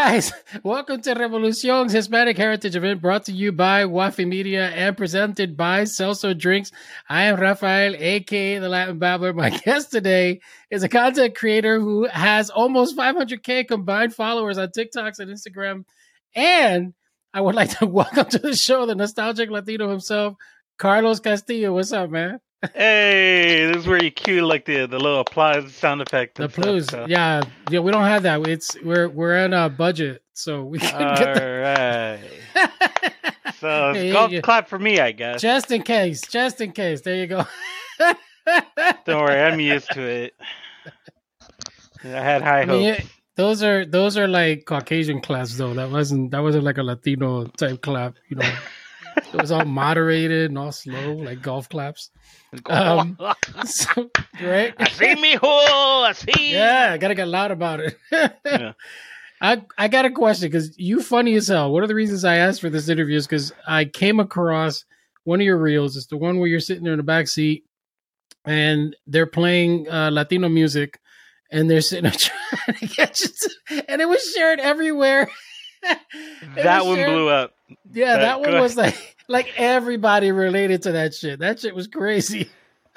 guys, welcome to Revolucion's Hispanic Heritage event brought to you by Wafi Media and presented by Celso Drinks. I am Rafael, aka the Latin Babbler. My guest today is a content creator who has almost 500K combined followers on TikToks and Instagram. And I would like to welcome to the show the nostalgic Latino himself, Carlos Castillo. What's up, man? Hey, this is where you cue like the little applause sound effect. The clues, so. yeah, we don't have that. We're on a budget, so we can get that. Right. So golf clap for me, I guess. Just in case. There you go. Don't worry, I'm used to it. I had high hopes. Those are like Caucasian claps though. That wasn't like a Latino type clap. You know, it was all moderated and all slow, like golf claps. Right? I see me hole. I see. Yeah, I gotta get loud about it. Yeah. I got a question because you funny as hell. One of the reasons I asked for this interview is because I came across one of your reels. It's the one where you're sitting there in the back seat and they're playing Latino music and they're sitting there trying to get you and it was shared everywhere. That one blew up. Yeah, that one was like everybody related to that shit. That shit was crazy.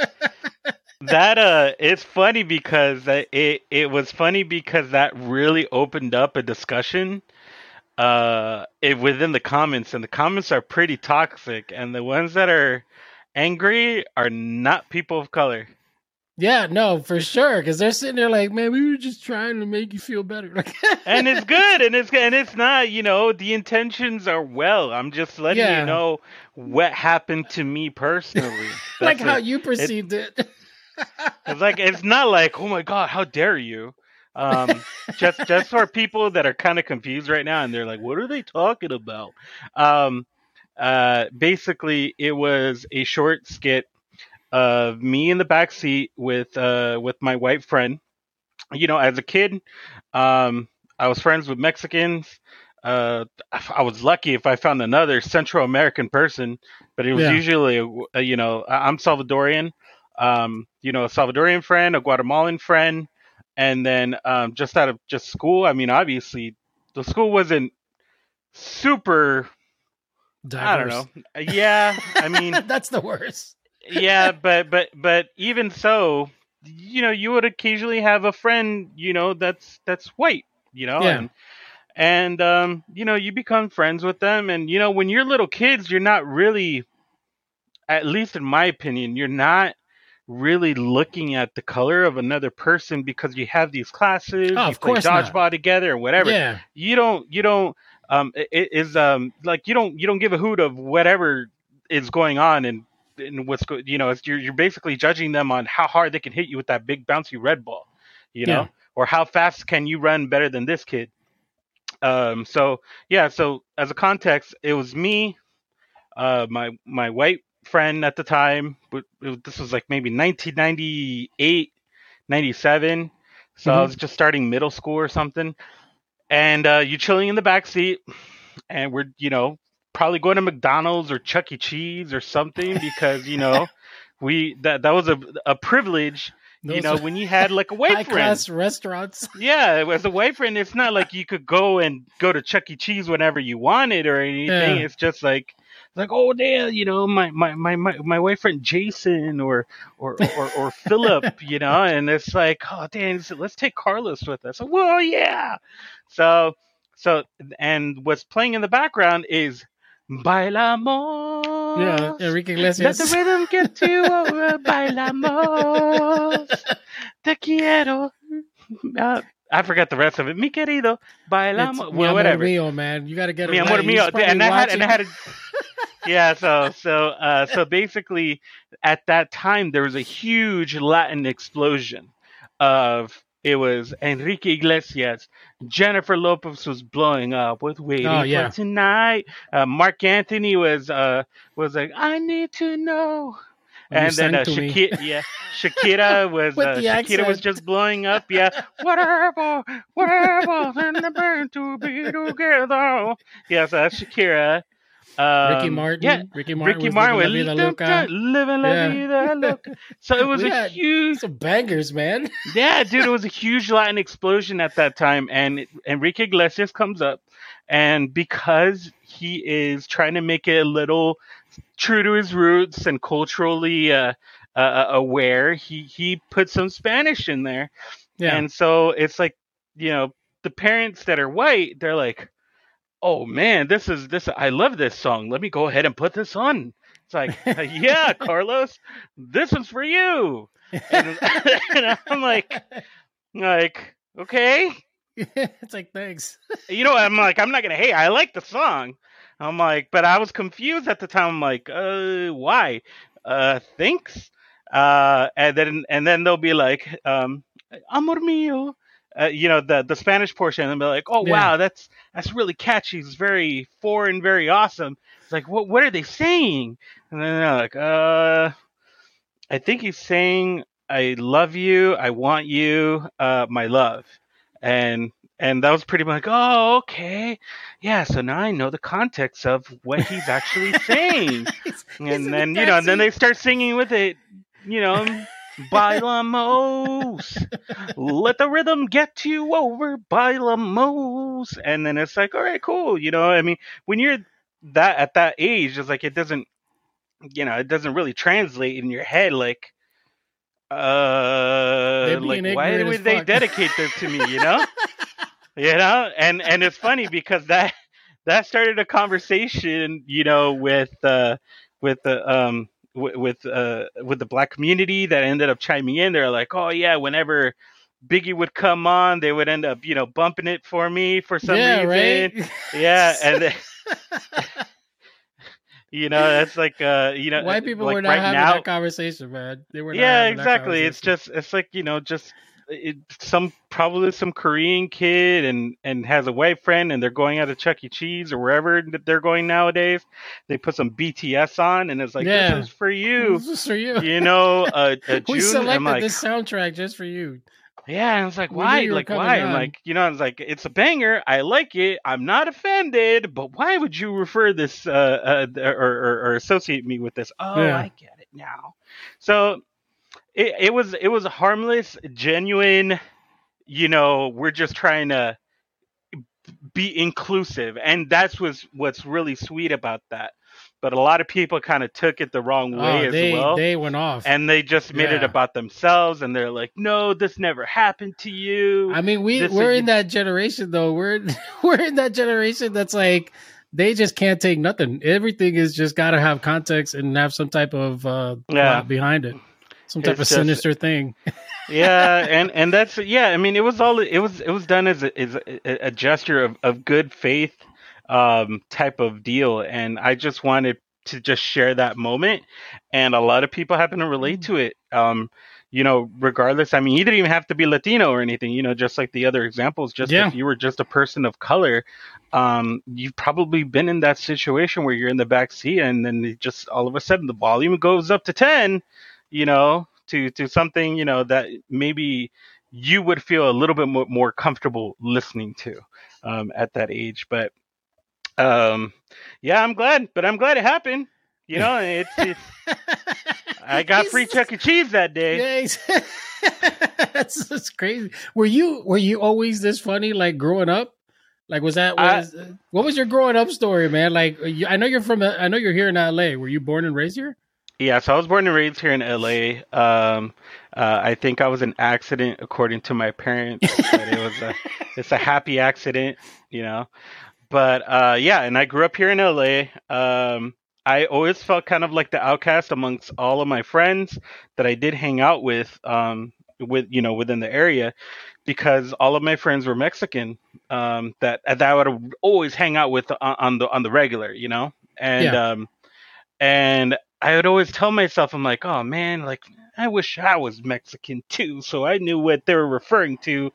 That it's funny because it was funny because that really opened up a discussion within the comments, and the comments are pretty toxic, and the ones that are angry are not people of color. Yeah, no, for sure, because they're sitting there like, man, we were just trying to make you feel better. And it's good, and it's not, the intentions are well. I'm just letting you know what happened to me personally. Like how you perceived it. It's not like, oh my God, how dare you? Just for people that are kind of confused right now, and they're like, what are they talking about? Basically, it was a short skit of me in the back seat with my white friend. As a kid, I was friends with Mexicans. I was lucky if I found another Central American person, but it was usually, I'm Salvadorian. A Salvadorian friend, a Guatemalan friend, and then just out of school. I mean, obviously, the school wasn't super diverse. I don't know. Yeah, I mean, that's the worst. Yeah, but even so, you would occasionally have a friend, that's white, and you become friends with them, and when you're little kids, you're not really, at least in my opinion, you're not really looking at the color of another person because you have these classes, you play dodgeball together or whatever. Yeah. You don't give a hoot of whatever is going on and what's you're basically judging them on how hard they can hit you with that big bouncy red ball, or how fast can you run better than this kid. So as a context, it was me, my white friend at the time, this was like maybe 1998, 97. So I was just starting middle school or something. And you're chilling in the back seat, and we're, probably going to McDonald's or Chuck E. Cheese or something because, that was a privilege. When you had like a white friend. High-class restaurants. Yeah, as a white friend, it's not like you could go to Chuck E. Cheese whenever you wanted or anything. Yeah. It's just like, oh damn, my white friend Jason or Philip, and it's like, oh damn, let's take Carlos with us. Well, yeah. So and what's playing in the background is Bailamos. Yeah, Enrique Iglesias. Let the rhythm get to you over. Bailamos. Te quiero. I forgot the rest of it. Mi querido, bailamos. Well, whatever. Mi amor mío, man. You got to get it Mi amor mío. And I had a, yeah. So basically, at that time, there was a huge Latin explosion of. It was Enrique Iglesias. Jennifer Lopez was blowing up with "Waiting for Tonight." Mark Anthony was like, "I need to know." And then Shakira was just blowing up. Yeah, whatever, and the band to be together. Yeah, so that's Shakira. Yeah, Ricky Martin Ricky was Martin living La with Vida Loca. living la Yeah. vida loca. So it was We a had huge, some bangers, man. yeah, dude, it was a huge Latin explosion at that time, and Enrique Iglesias comes up, and because he is trying to make it a little true to his roots and culturally aware, he put some Spanish in there, Yeah. and so it's like, you know, the parents that are white, they're like, oh man, this. I love this song. Let me go ahead and put this on. It's like, yeah, Carlos, this one's for you. And, and I'm like, okay, It's like, thanks. you know, I'm like, I'm not gonna hate. I like the song. I'm like, but I was confused at the time. I'm like, why? Thanks. And then they'll be like, amor mío. You know, the Spanish portion, and they'll be like, oh Yeah. wow, that's really catchy. It's very foreign, very awesome. It's like, what are they saying? And then they're like, I think he's saying, I love you, I want you, my love. And that was pretty much like, oh, okay. Yeah, so now I know the context of what he's actually saying. He's And in then, the you know, and then backseat. they start singing with it, you know, bailamos, let the rhythm get you over, bailamos. And then it's like, all right, cool. You know, I mean, when you're that at that age, it's like, it doesn't, you know, it doesn't really translate in your head, They're like being why ignorant as would they fuck. dedicate this to me, you know? You know, and it's funny because that started a conversation, you know, with the with the black community that ended up chiming in. They're like, oh yeah, whenever Biggie would come on, they would end up, you know, bumping it for me for some Yeah, reason. right. Yeah, and then, you know, that's like you know, White people like were not right having now. that conversation, man. They were not Yeah, having that exactly. It's conversation. just, it's like, you know, just probably some Korean kid and has a white friend, and they're going out to Chuck E. Cheese or wherever that they're going nowadays. They put some BTS on, and it's like, this Yeah, is for you, this is for you. you know, We June. I'm selected like, this soundtrack just for you. yeah, and it's like, We knew why? you were Like, coming why? I'm on. like, you know, it's like, it's a banger. I like it. I'm not offended, but why would you refer this or associate me with this? Oh, Yeah. I get it now. So it was a harmless, genuine, you know, we're just trying to be inclusive, and that's what's really sweet about that. But a lot of people kind of took it the wrong way Oh, as well, they went off. and they just made it Yeah. about themselves, and they're like, no, this never happened to you. I mean, This we're in that generation though. We're in that generation that's like they just can't take nothing. Everything is just got to have context and have some type of yeah, plot behind it, some type it's of just, sinister thing. yeah, and that's, yeah, I mean, it was done as a gesture of good faith, type of deal, and I just wanted to just share that moment, and a lot of people happen to relate to it, you know, regardless. I mean, you didn't even have to be Latino or anything, you know, just like the other examples. Just Yeah. if you were just a person of color, you've probably been in that situation where you're in the back seat, and then it just all of a sudden the volume goes up to 10, you know, to something, you know, that maybe you would feel a little bit more comfortable listening to, at that age. But yeah, I'm glad it happened. You know, it's I got free Chuck E. Cheese that day. Yeah, that's crazy. Were you always this funny, like growing up? Like, what was your growing up story, man? Like, I know you're here in LA. Were you born and raised here? Yeah, so I was born and raised here in LA. I think I was an accident according to my parents, but it's a happy accident, you know. But yeah, and I grew up here in LA. I always felt kind of like the outcast amongst all of my friends that I did hang out with, you know, within the area, because all of my friends were Mexican. That I would always hang out with on the regular, you know, and Yeah. and I would always tell myself, I'm like, oh man, like I wish I was Mexican too, so I knew what they were referring to,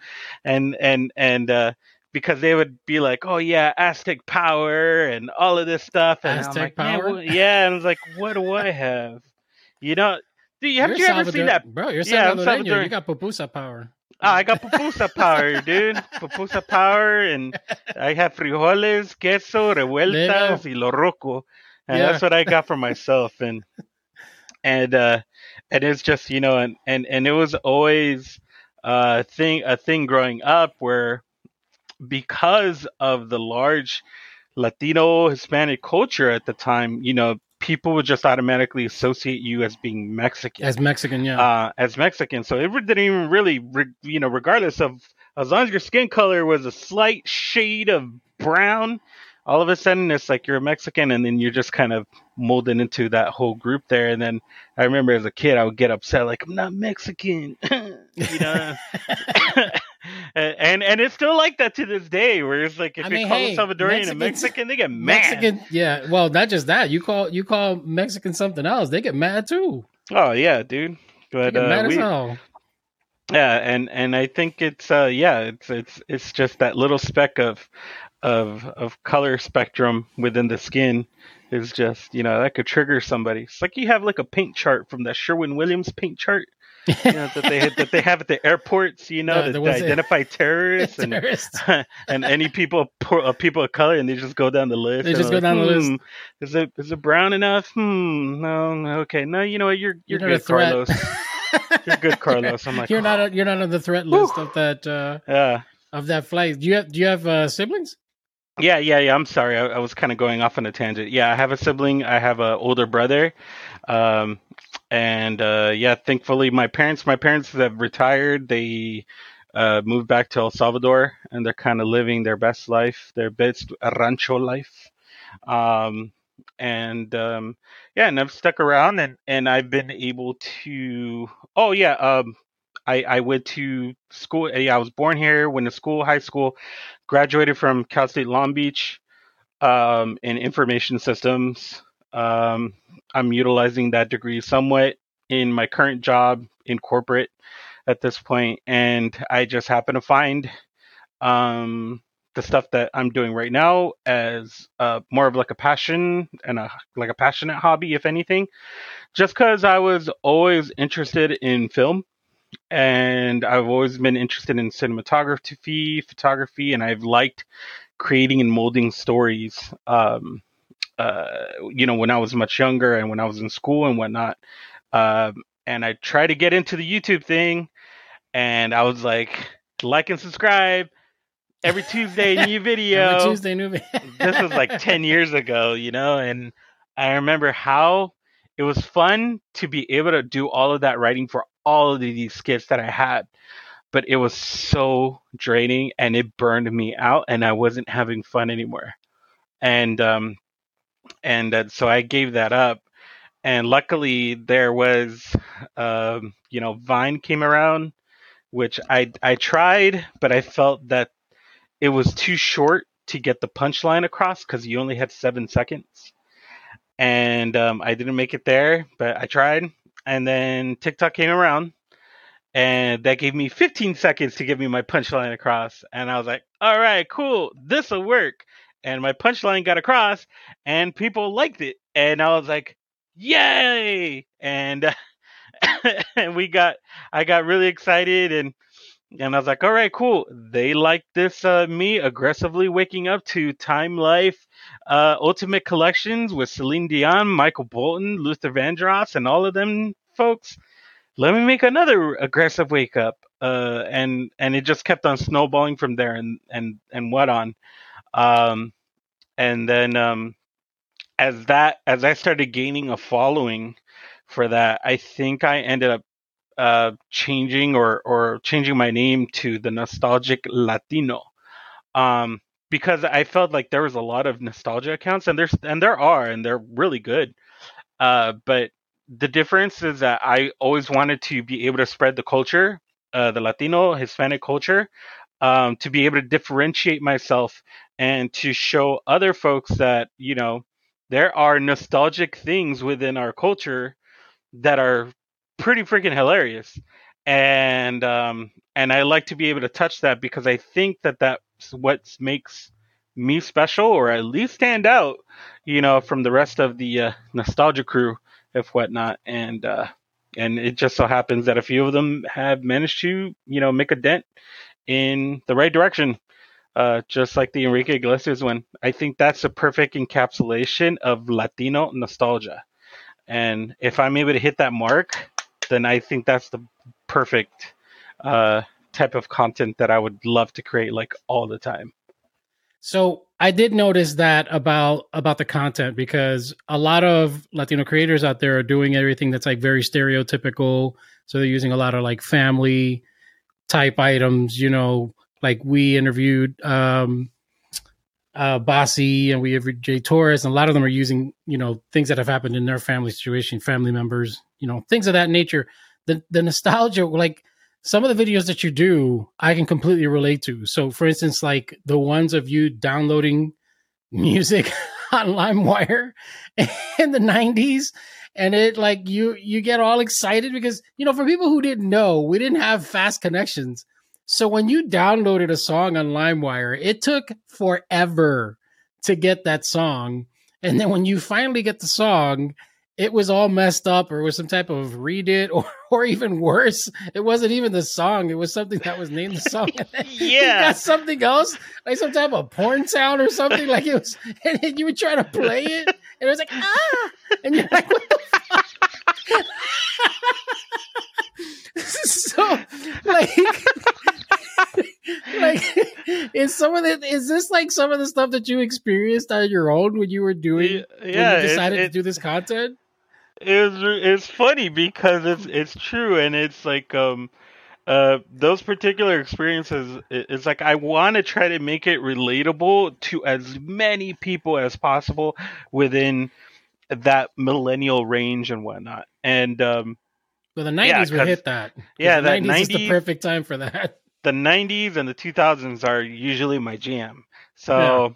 and because they would be like, oh yeah, Aztec power and all of this stuff, and I'm Aztec like, man, power. yeah, and I was like, what do I have? You know, have You're you ever seen that? bro. You're Yeah, I'm Salvadoreño. You Salvadoran. got pupusa power. Oh, I got pupusa power, dude. Pupusa power, and I have frijoles, queso, There you revueltas, go. y lo roco, and Yeah. that's what I got for myself. And and it's just and it was always a thing growing up where because of the large Latino Hispanic culture at the time, people would just automatically associate you as being Mexican, As Mexican, yeah. as Mexican. So it didn't even really, regardless of, as long as your skin color was a slight shade of brown, all of a sudden it's like you're a Mexican, and then you're just kind of molded into that whole group there. And then I remember as a kid, I would get upset, like, I'm not Mexican, you know. And it's still like that to this day, where it's like if you call a Salvadorian a Mexican, they get mad. Mexican, yeah. Well, not just that. You call Mexican something else, they get mad too. Oh yeah, dude. But They get mad as hell. yeah, and I think it's it's just that little speck of color spectrum within the skin is just that could trigger somebody. It's like you have like a paint chart from that Sherwin-Williams paint chart. That they have at the airports, to identify terrorists and and any people of color, and they just go down the list. They just go down the list. Is it brown enough? No, okay. No, you know what? You're good, Carlos. You're good, Carlos. I'm like, you're not on the threat list of that of that flight. Do you have siblings? Yeah. I'm sorry, I was kind of going off on a tangent. Yeah, I have a sibling. I have an older brother. And thankfully my parents have retired. They moved back to El Salvador, and they're kind of living their best life, their best rancho life. And I've stuck around, and I've been able to. Oh yeah, I went to school. Yeah, I was born here, went to school, high school, graduated from Cal State Long Beach in information systems. I'm utilizing that degree somewhat in my current job in corporate at this point, and I just happen to find the stuff that I'm doing right now as more of like a passion and a passionate hobby, if anything, just because I was always interested in film, and I've always been interested in cinematography, photography, and I've liked creating and molding stories. When I was much younger and when I was in school and whatnot. And I tried to get into the YouTube thing, and I was like, like and subscribe every Tuesday, new video. Every Tuesday, new video. This was like 10 years ago, and I remember how it was fun to be able to do all of that writing for all of these skits that I had. But it was so draining, and it burned me out, and I wasn't having fun anymore. And so I gave that up. And luckily, there was, Vine came around, which I tried, but I felt that it was too short to get the punchline across because you only had 7 seconds. And I didn't make it there, but I tried. And then TikTok came around, and that gave me 15 seconds to get me my punchline across. And I was like, all right, cool, this will work. And my punchline got across, and people liked it. And I was like, yay! And I got really excited, and I was like, all right, cool. They like this, me aggressively waking up to Time Life Ultimate Collections with Celine Dion, Michael Bolton, Luther Vandross, and all of them folks. Let me make another aggressive wake up. And it just kept on snowballing from there, and what on. And then as I started gaining a following for that, I think I ended up changing my name to the Nostalgic Latino, because I felt like there was a lot of nostalgia accounts, and they're really good. But the difference is that I always wanted to be able to spread the culture, the Latino Hispanic culture, to be able to differentiate myself and to show other folks that there are nostalgic things within our culture that are pretty freaking hilarious. And I like to be able to touch that, because I think that that's what makes me special, or at least stand out, from the rest of the nostalgia crew, if whatnot. And and it just so happens that a few of them have managed to, make a dent in the right direction. Just like the Enrique Iglesias one. I think that's a perfect encapsulation of Latino nostalgia. And if I'm able to hit that mark, then I think that's the perfect type of content that I would love to create like all the time. So I did notice that about the content, because a lot of Latino creators out there are doing everything that's like very stereotypical. So they're using a lot of like family type items, like we interviewed Bossy and we interviewed Jay Torres, and a lot of them are using, things that have happened in their family situation, family members, things of that nature. The nostalgia, like some of the videos that you do, I can completely relate to. So for instance, like the ones of you downloading music on LimeWire in the 90s, and it like you get all excited because, for people who didn't know, we didn't have fast connections. So when you downloaded a song on LimeWire, it took forever to get that song. And then when you finally get the song, it was all messed up, or it was some type of redid, or even worse, it wasn't even the song. It was something that was named the song. Yeah. You got something else, like some type of porn sound or something. Like it was, and then you would try to play it, and it was like, and you're like, what the fuck? So, is this like some of the stuff that you experienced on your own when you were doing, when you decided to do this content? It's funny because it's true, and it's like those particular experiences. It's like I want to try to make it relatable to as many people as possible within that millennial range and whatnot. And well, the 90s would hit that. Yeah, the 90s is the perfect time for that. The 90s and the 2000s are usually my jam. So,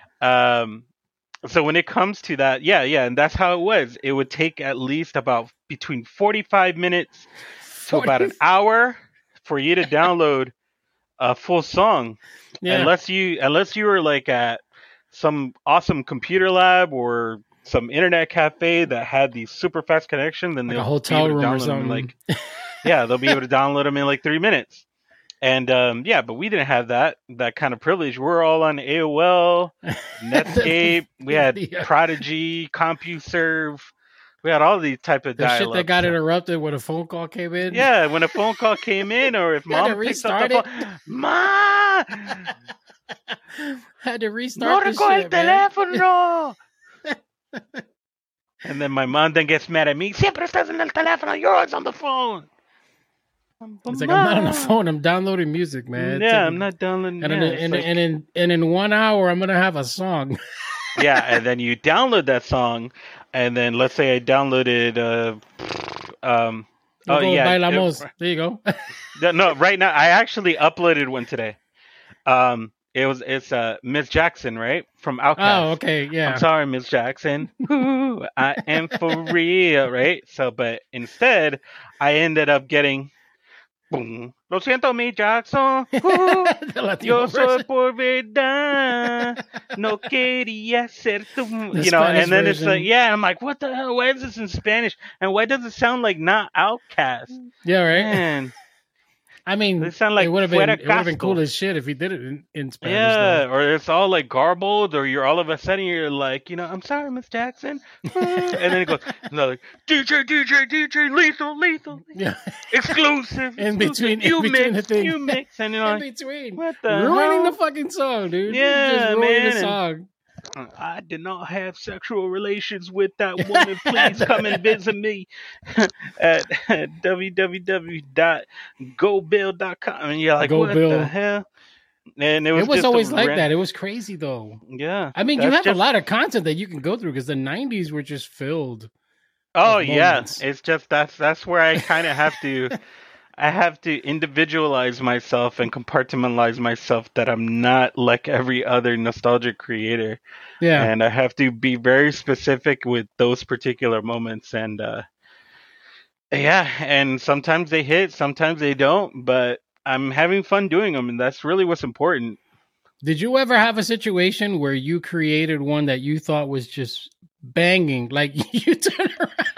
so when it comes to that, and that's how it was. It would take at least about between 45 minutes to about an hour for you to download a full song. Yeah. Unless you were like at some awesome computer lab or some internet cafe that had the super fast connection, then like a hotel room or something. They'll be able to download them in like 3 minutes. And but we didn't have that kind of privilege. We're all on AOL, Netscape. We had Prodigy, CompuServe. We had all these type of dial-ups. Shit that got interrupted when a phone call came in. Yeah, when a phone call came in, or if mom picks up the phone, Ma, had to restart the shit, teléfono. And then my mom then gets mad at me. Siempre estás en el teléfono. You're always on the phone. It's like, I'm not on the phone. I'm downloading music, man. Yeah, I'm not downloading. And in 1 hour, I'm gonna have a song. Yeah, and then you download that song, and then let's say I downloaded. Bailamos. There you go. No, right now I actually uploaded one today. It's Miss Jackson, right, from Outkast. Oh, okay, yeah. I'm sorry, Miss Jackson. Ooh, I am for real, right? So, but instead, I ended up getting. Boom. Lo siento, mi Jackson. Yo soy por verdad. No quería ser tu. And then it's like, I'm like, what the hell? Why is this in Spanish? And why does it sound like not Outkast? Yeah, right. Man. I mean, it would have been cool as shit if he did it in Spanish. Yeah, though. Or it's all like garbled, or you're all of a sudden you're like, I'm sorry, Miss Jackson, and then it goes, like, DJ, lethal, yeah, exclusive, in between you mix, and in between, what the ruining hell? the fucking song, dude. Yeah, just man. The song. I did not have sexual relations with that woman. Please come and visit me at www.gobill.com. And you're like, what the hell? And it was always like that. It was crazy, though. Yeah. I mean, you have a lot of content that you can go through because the 90s were just filled. Oh, yeah. It's just that's where I kind of have to... I have to individualize myself and compartmentalize myself that I'm not like every other nostalgic creator. Yeah. And I have to be very specific with those particular moments. And and sometimes they hit, sometimes they don't, but I'm having fun doing them. And that's really what's important. Did you ever have a situation where you created one that you thought was just banging? Like you turned around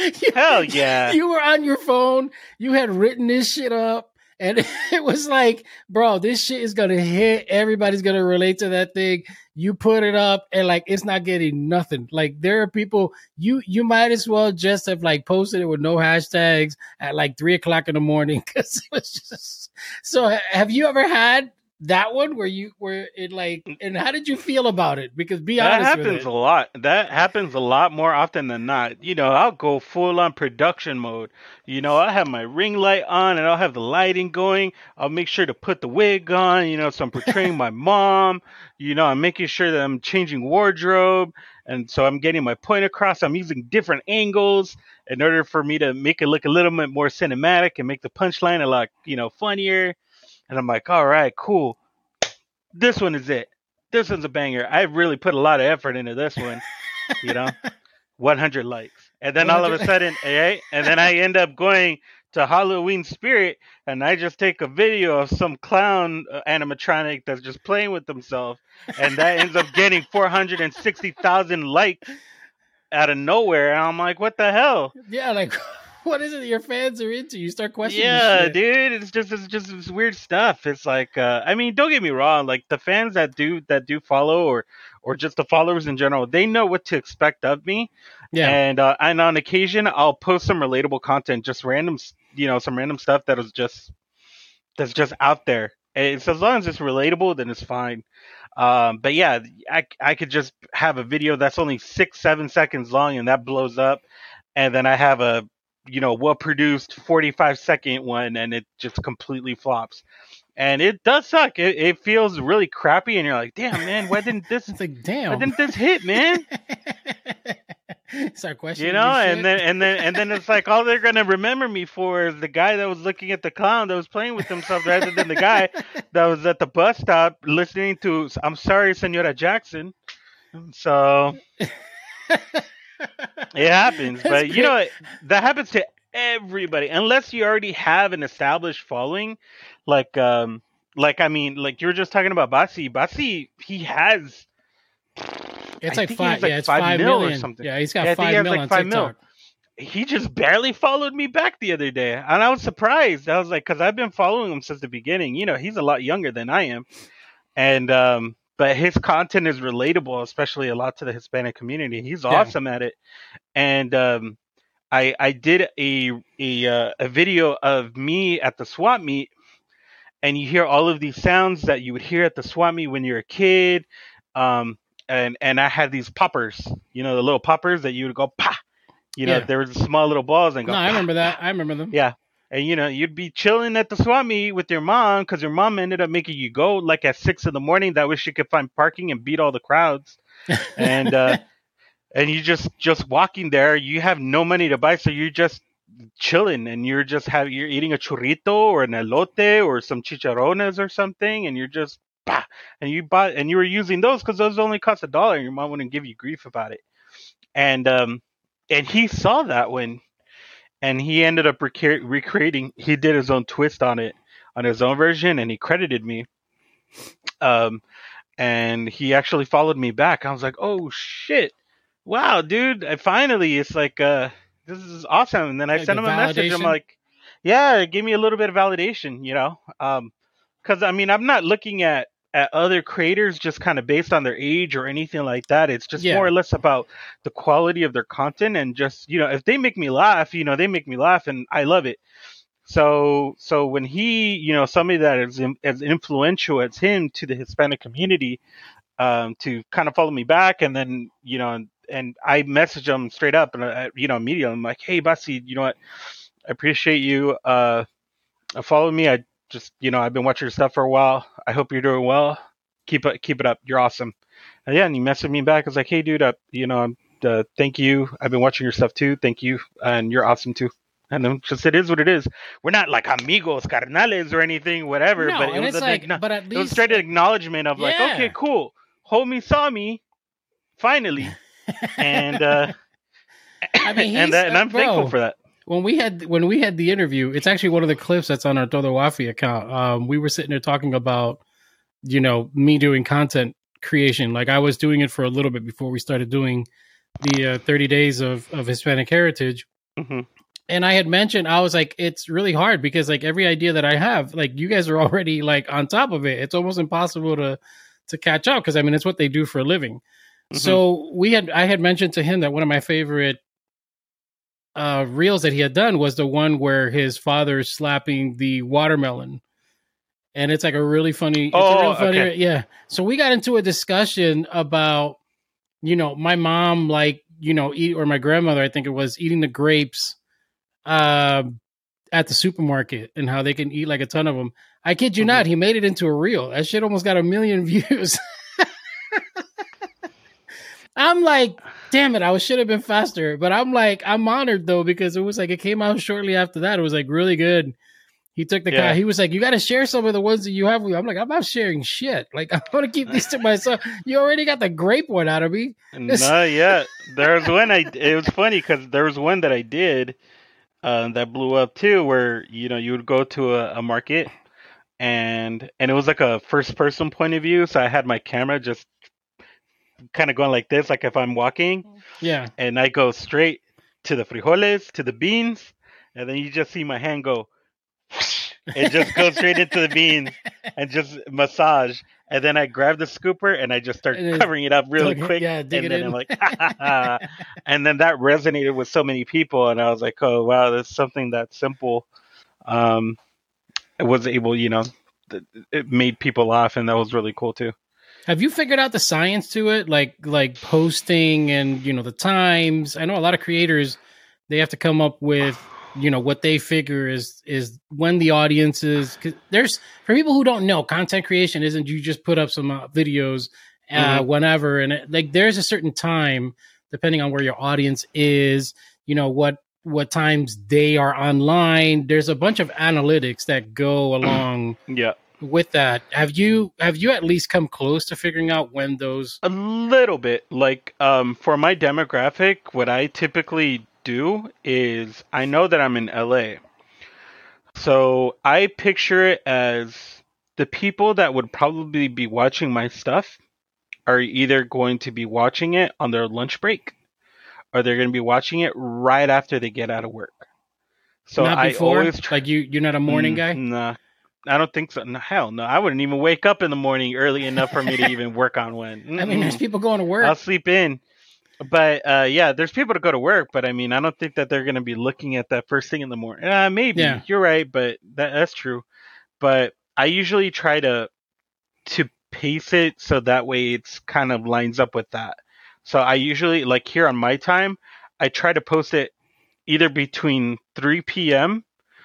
Hell yeah. You were on your phone. You had written this shit up. And it was like, bro, this shit is going to hit. Everybody's going to relate to that thing. You put it up and like, it's not getting nothing. Like there are people, you might as well just have like posted it with no hashtags at like 3:00 in the morning. Cause it was just, so have you ever had that one where you were it like, and how did you feel about it? Because be That honest with happens it. a lot. That happens a lot more often than not. I'll go full on production mode. I'll have my ring light on and I'll have the lighting going. I'll make sure to put the wig on, so I'm portraying my mom. I'm making sure that I'm changing wardrobe. And so I'm getting my point across. I'm using different angles in order for me to make it look a little bit more cinematic and make the punchline a lot, funnier. And I'm like, all right, cool. This one is it. This one's a banger. I really put a lot of effort into this one, 100 likes. And then all of a sudden, and then I end up going to Halloween Spirit and I just take a video of some clown animatronic that's just playing with himself. And that ends up getting 460,000 likes out of nowhere. And I'm like, what the hell? Yeah, like... What is it that your fans are into? You start questioning. Yeah, shit. Dude, it's just this weird stuff. It's like, don't get me wrong. Like the fans that do follow, or just the followers in general, they know what to expect of me. Yeah. And on occasion, I'll post some relatable content, just random, some random stuff that's just out there. And so as long as it's relatable, then it's fine. But yeah, I could just have a video that's only 6-7 seconds long, and that blows up, and then I have a well-produced 45-second one, and it just completely flops. And it does suck. It feels really crappy, and you're like, damn, man, why didn't this? It's like, damn, why didn't this hit, man? Start questioning. And then it's like all they're gonna remember me for is the guy that was looking at the clown that was playing with himself, rather than the guy that was at the bus stop listening to "I'm Sorry, Senora Jackson." So. It happens, but that happens to everybody unless you already have an established following. Like you were just talking about Basi. Basi, he has. It's like 5 million or something. Yeah, he's got 5 million on TikTok. He just barely followed me back the other day, and I was surprised. I was like, because I've been following him since the beginning. He's a lot younger than I am, and but his content is relatable, especially a lot to the Hispanic community. He's awesome at it. And I did a video of me at the swap meet, and you hear all of these sounds that you would hear at the swap meet when you're a kid. And I had these poppers, the little poppers that you would go, pa! There were small little balls and go, no, I remember that. I remember them. Yeah. And, you'd be chilling at the swap meet with your mom because your mom ended up making you go like at 6 a.m. That way she could find parking and beat all the crowds. And and you just walking there, you have no money to buy. So you're just chilling and you're eating a churrito or an elote or some chicharrones or something. And you're just, bah! And you were using those because those only cost $1 and your mom wouldn't give you grief about it. And he saw that one. And he ended up recreating. He did his own twist on it, on his own version, and he credited me. And he actually followed me back. I was like, "Oh shit, wow, dude! It's like, this is awesome." And then I sent him a message. I'm like, "Yeah, give me a little bit of validation, because I'm not looking at other creators just kind of based on their age or anything like that. It's just more or less about the quality of their content and just, if they make me laugh, they make me laugh and I love it. So when he, somebody that is as influential as him to the Hispanic community, to kind of follow me back and then, and I message him straight up and, immediately I'm like, hey, Basi, you know what? I appreciate you. Follow me. I just, I've been watching your stuff for a while. I hope you're doing well. Keep it up. You're awesome. And he messaged me back. I was like, hey, dude, thank you. I've been watching your stuff too. Thank you. And you're awesome too. And then just, it is what it is. We're not like amigos, carnales or anything, whatever. No, but it was it was straight acknowledgement of like, okay, cool. Homie saw me finally. And, and I'm thankful for that. When we had the interview, it's actually one of the clips that's on our Todo Wafi account. We were sitting there talking about, me doing content creation. Like I was doing it for a little bit before we started doing the 30 days of Hispanic heritage. Mm-hmm. And I had mentioned, I was like, it's really hard because like every idea that I have, like you guys are already like on top of it. It's almost impossible to catch up because I mean it's what they do for a living. Mm-hmm. So I had mentioned to him that one of my favorite reels that he had done was the one where his father's slapping the watermelon. And it's like a really funny, it's a real funny, Okay. yeah. So we got into a discussion about, my mom, like, or my grandmother, I think it was, eating the grapes uh, at the supermarket and how they can eat like a ton of them. I kid you Mm-hmm. not, he made it into a reel. That shit almost got 1 million views. I'm like, damn it, I should have been faster. But I'm like, I'm honored though, because it was like, it came out shortly after that. It was like really good. He took the guy. Yeah. He was like, "You got to share some of the ones that you have with you." I'm like, "I'm not sharing shit. Like, I want to keep these to myself." You already got the grape one out of me. No, yeah. There was one it was funny because there was one that I did that blew up too, where you would go to a market and it was like a first person point of view, so I had my camera just kind of going like this, like if I'm walking, Yeah, and I go straight to the frijoles, to the beans, and then you just see my hand go. It just goes straight into the beans and just massage. And then I grab the scooper and I just start covering it up really quick. Yeah, dig and it then in. I'm like, ha, ha, ha. And then that resonated with so many people. And I was like, oh, wow, that's something that simple. It was able, it made people laugh. And that was really cool too. Have you figured out the science to it, like posting and the times? I know a lot of creators, they have to come up with what they figure is when the audience is. Cause there's, for people who don't know, content creation isn't you just put up some videos whenever, and like there's a certain time depending on where your audience is. What times they are online. There's a bunch of analytics that go along. Yeah. With that, have you at least come close to figuring out when those? A little bit. Like, for my demographic, what I typically do is I know that I'm in LA. So I picture it as the people that would probably be watching my stuff are either going to be watching it on their lunch break or they're going to be watching it right after they get out of work. So Not I before, always like you're not a morning guy. Nah, I don't think so. No, hell no. I wouldn't even wake up in the morning early enough for me to even work on one. I mean, there's people going to work. I'll sleep in. But yeah, there's people to go to work, but I mean, I don't think that they're going to be looking at that first thing in the morning. Maybe you're right, but that's true. But I usually try to pace it so that way it's kind of lines up with that. So I usually, like here on my time, I try to post it either between 3 p.m.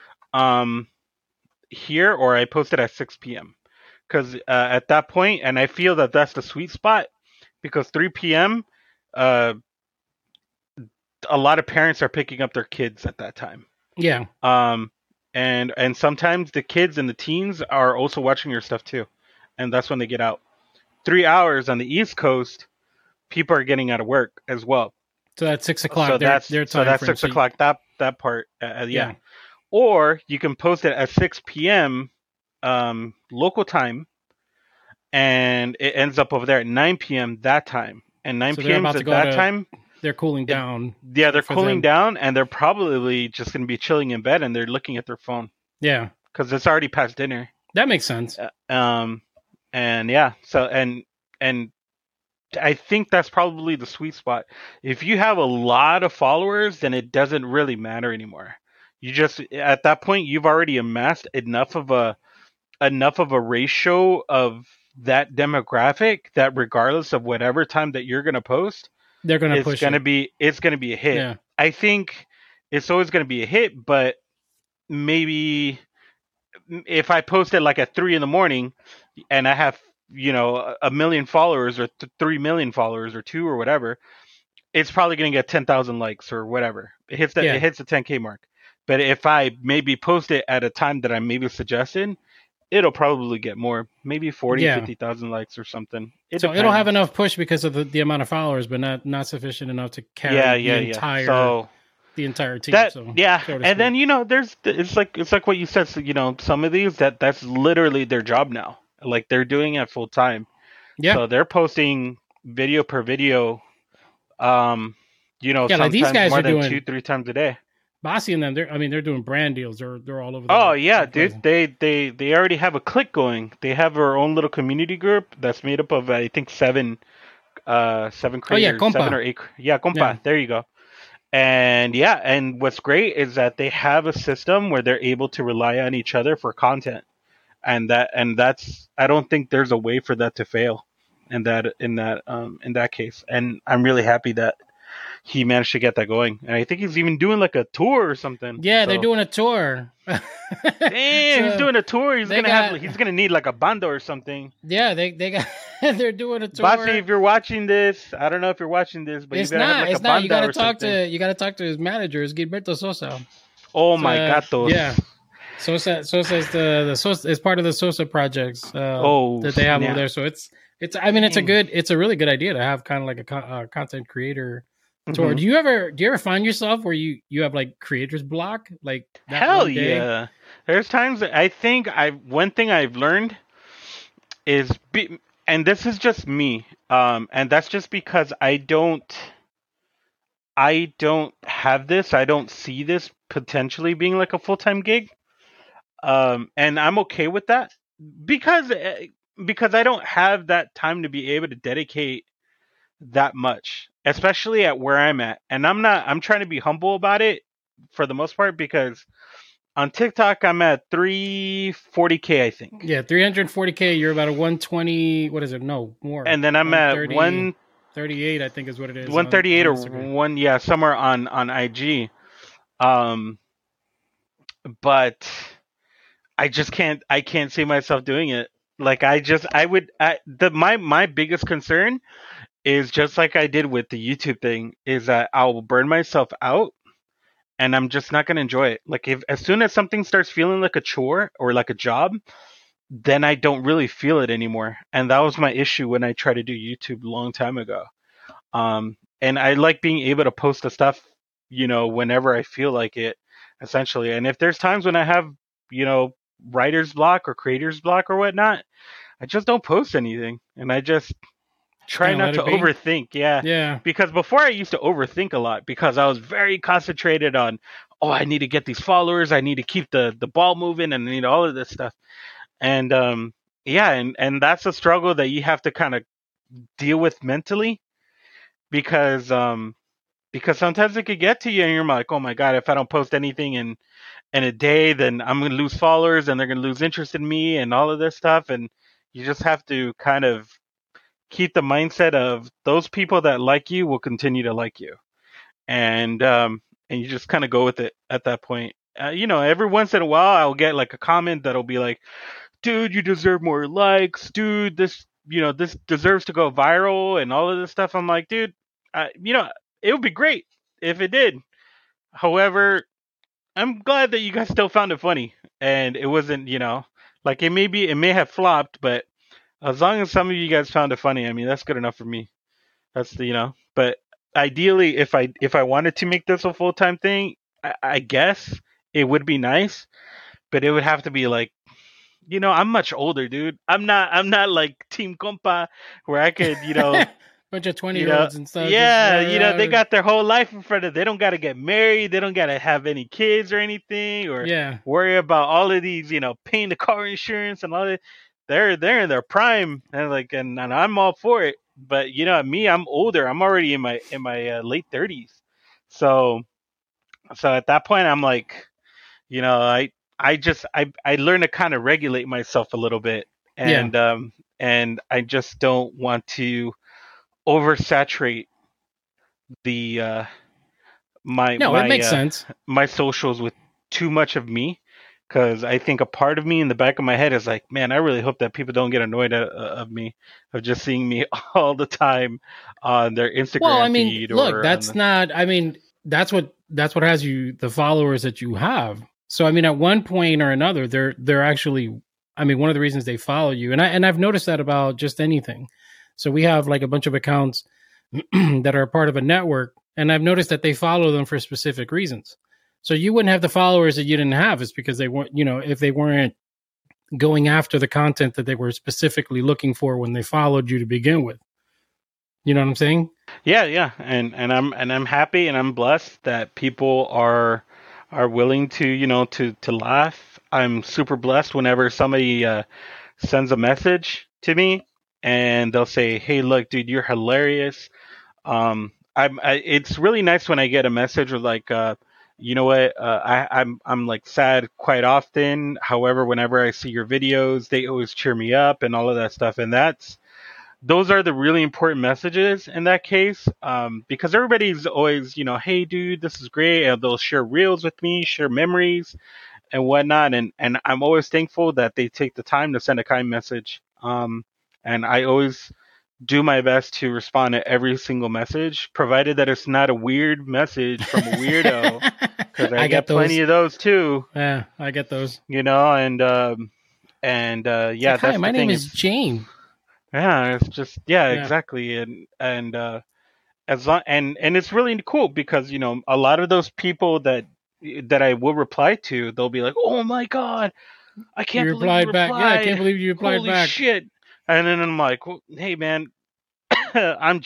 Here, or I post it at 6 p.m. Because at that point, and I feel that that's the sweet spot, because 3 p.m. Uh, a lot of parents are picking up their kids at that time. Yeah. And sometimes the kids and the teens are also watching your stuff too, and that's when they get out. 3 hours on the East Coast, people are getting out of work as well. So that's 6 o'clock. So their that's time 6 o'clock. That part, yeah. Or you can post it at 6 p.m. Local time, and it ends up over there at 9 p.m. that time. And 9 p.m. at that time, they're cooling down. Yeah, they're cooling down, and they're probably just going to be chilling in bed, and they're looking at their phone. Yeah, because it's already past dinner. That makes sense. And yeah, so and I think that's probably the sweet spot. If you have a lot of followers, then it doesn't really matter anymore. You just, at that point, you've already amassed enough of a ratio of that demographic that regardless of whatever time that you're going to post, they're going to push it's going to be a hit. Yeah. I think it's always going to be a hit, but maybe if I post it like at 3 a.m. and I have 1 million followers or 3 million followers or 2 or whatever, it's probably going to get 10,000 likes or whatever. It hits the 10K mark. But if I maybe post it at a time that I maybe suggested, it'll probably get more, maybe 50,000 likes or something. It'll have enough push because of the amount of followers, but not sufficient enough to carry the entire team. And then it's like what you said. So, some of these that's literally their job now. Like they're doing it full time. Yeah. So they're posting video per video. like these guys more are than doing 2-3 times a day. Bossy and them, they're doing brand deals. They're all over Oh the yeah, place. dude. They already have a clique going. They have their own little community group that's made up of I think seven Oh yeah, creators, seven compa. or eight. Yeah, Yeah. compa. There you go. And yeah, and what's great is that they have a system where they're able to rely on each other for content, and that's I don't think there's a way for that to fail in that case. And I'm really happy that he managed to get that going. And I think he's even doing like a tour or something. Yeah, they're So doing a tour. damn, he's So doing a tour. they got He's gonna need like a bando or something. yeah, they got they're doing a Basi, tour. if you're watching this, I don't know if you're watching this, but you It's gotta have not. like a It's not. banda or something. You gotta talk to his manager, is Gilberto Sosa. Oh my So gatos. yeah, Sosa is the Sosa is part of the Sosa projects Oh that they have over snap. there. So it's. I mean, Dang. it's a really good idea to have kind of like a content creator tour. Hmm. Do you ever find yourself where you have like creators block like that Hell one day? yeah. There's times that I think one thing I've learned is and this is just me, and that's just because I don't have this. I don't see this potentially being like a full-time gig. And I'm okay with that because because I don't have that time to be able to dedicate that much, especially at where I'm at. And I'm trying to be humble about it for the most part because on TikTok I'm at 340K, I think. Yeah, 340K. You're about a 120. What is it? No, more. And then I'm at 38, I think is what it is. 138 on or Instagram. one, yeah, somewhere on IG. Um, but I can't see myself doing it. Like my biggest concern is just like I did with the YouTube thing is that I'll burn myself out and I'm just not going to enjoy it. Like if as soon as something starts feeling like a chore or like a job, then I don't really feel it anymore. And that was my issue when I tried to do YouTube a long time ago. And I like being able to post the stuff, whenever I feel like it, essentially. And if there's times when I have, writer's block or creator's block or whatnot, I just don't post anything. And I just Just try kind of not let to it be. overthink. Yeah. Yeah. Because before I used to overthink a lot because I was very concentrated on, oh, I need to get these followers. I need to keep the ball moving and I need all of this stuff. And, yeah. And that's a struggle that you have to kind of deal with mentally because sometimes it could get to you and you're like, oh my God, if I don't post anything in a day, then I'm going to lose followers and they're going to lose interest in me and all of this stuff. And you just have to kind of keep the mindset of those people that like you will continue to like you. And you just kind of go with it at that point. Every once in a while I'll get like a comment that'll be like, dude, you deserve more likes. Dude, this deserves to go viral and all of this stuff. I'm like, dude, it would be great if it did. However, I'm glad that you guys still found it funny and it wasn't, like it may have flopped, but as long as some of you guys found it funny, I mean, that's good enough for me. That's but ideally if I wanted to make this a full-time thing, I guess it would be nice, but it would have to be like, I'm much older, dude. I'm not like Team Compa where I could, Bunch of 20-year-olds and stuff. yeah, they got their whole life in front of them. They don't got to get married. They don't got to have any kids or anything or Yeah. worry about all of these, paying the car insurance and all that. They're in their prime and I'm all for it. But me, I'm older. I'm already in my late 30s. So at that point, I'm like, I learned to kind of regulate myself a little bit, and I just don't want to oversaturate the It makes sense. my socials with too much of me, because I think a part of me in the back of my head is like, man, I really hope that people don't get annoyed of me, of just seeing me all the time on their Instagram Well, I mean, feed. look, that's not. I mean, that's what has you the followers that you have. So, I mean, at one point or another, they're actually. I mean, one of the reasons they follow you, and I've noticed that about just anything. So we have like a bunch of accounts that are part of a network, and I've noticed that they follow them for specific reasons. So you wouldn't have the followers that you didn't have. It's because they weren't, if they weren't going after the content that they were specifically looking for when they followed you to begin with. You know what I'm saying? Yeah, and I'm happy and I'm blessed that people are are willing to, to laugh. I'm super blessed whenever somebody sends a message to me and they'll say, "Hey, look, dude, you're hilarious." It's really nice when I get a message with like, you know what, I'm like sad quite often. However, whenever I see your videos, they always cheer me up and all of that stuff. And those are the really important messages in that case, because everybody's always, hey, dude, this is great. And they'll share reels with me, share memories and whatnot. And I'm always thankful that they take the time to send a kind message. And I always do my best to respond to every single message, provided that it's not a weird message from a weirdo, because I get plenty of those too. Yeah, I get those. Yeah, like, hi, my name is Jane. Yeah, it's just exactly, and as long and it's really cool because a lot of those people that I will reply to, they'll be like, "Oh my god, I can't believe you replied back." Yeah, I can't believe you replied back. Holy shit! And then I'm like, well, "Hey man, I'm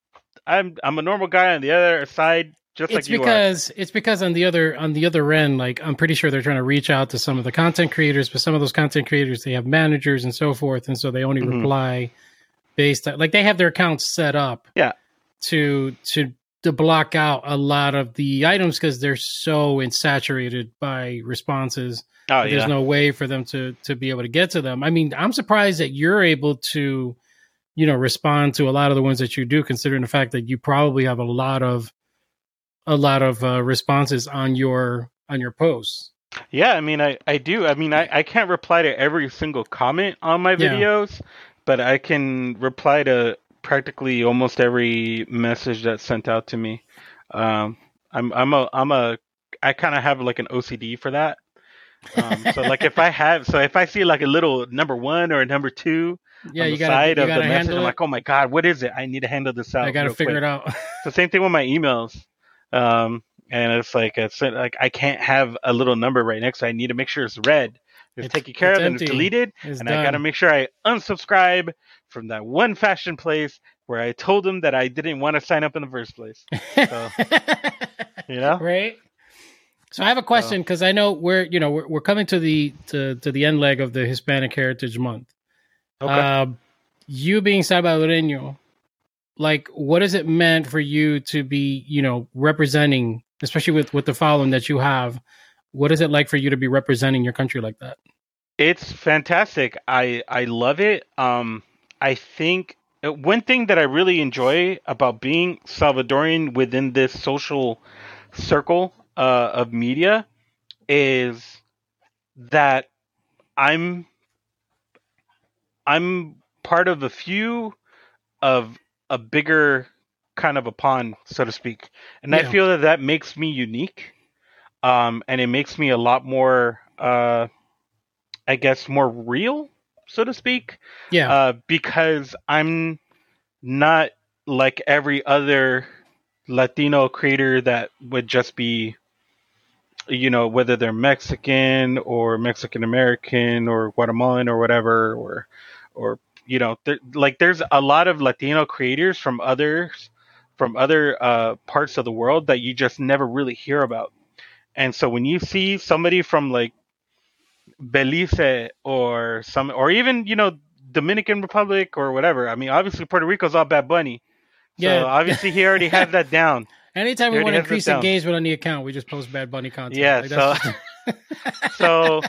a normal guy on the other side." It's because on the other end, like I'm pretty sure they're trying to reach out to some of the content creators, but some of those content creators, they have managers and so forth, and so they only reply based on, like, they have their accounts set up to block out a lot of the items because they're so saturated by responses. There's no way for them to be able to get to them. I mean, I'm surprised that you're able to, respond to a lot of the ones that you do, considering the fact that you probably have a lot of responses on your posts. Yeah, I mean, I do. I mean, I can't reply to every single comment on my videos, but I can reply to practically almost every message that's sent out to me. I kind of have like an OCD for that. So like if I see like a little number 1 or a number 2 on the side of the message, I'm like, oh my god, what is it? I need to handle this out. I got to figure it out. It's the same thing with my emails. And it's like I can't have a little number right next to it. I need to make sure it's read. It's taken care of and it's deleted. And I got to make sure I unsubscribe from that one fashion place where I told them that I didn't want to sign up in the first place. So, right. So I have a question, because I know we're coming to the end leg of the Hispanic Heritage Month. Okay. You being salvadoreño, like, what has it meant for you to be, representing, especially with the following that you have? What is it like for you to be representing your country like that? It's fantastic. I love it. I think one thing that I really enjoy about being Salvadorian within this social circle of media is that I'm part of a few of a bigger kind of a pond, so to speak, and I feel that makes me unique, and it makes me a lot more, I guess, more real, so to speak. Because I'm not like every other Latino creator that would just be, whether they're Mexican or Mexican American or Guatemalan or whatever, or there's a lot of Latino creators from other parts of the world that you just never really hear about. And so when you see somebody from like Belize or even Dominican Republic or whatever, I mean, obviously Puerto Rico's all Bad Bunny, so obviously he already has that down. Anytime we want to increase engagement on the account, we just post Bad Bunny content. Yeah, so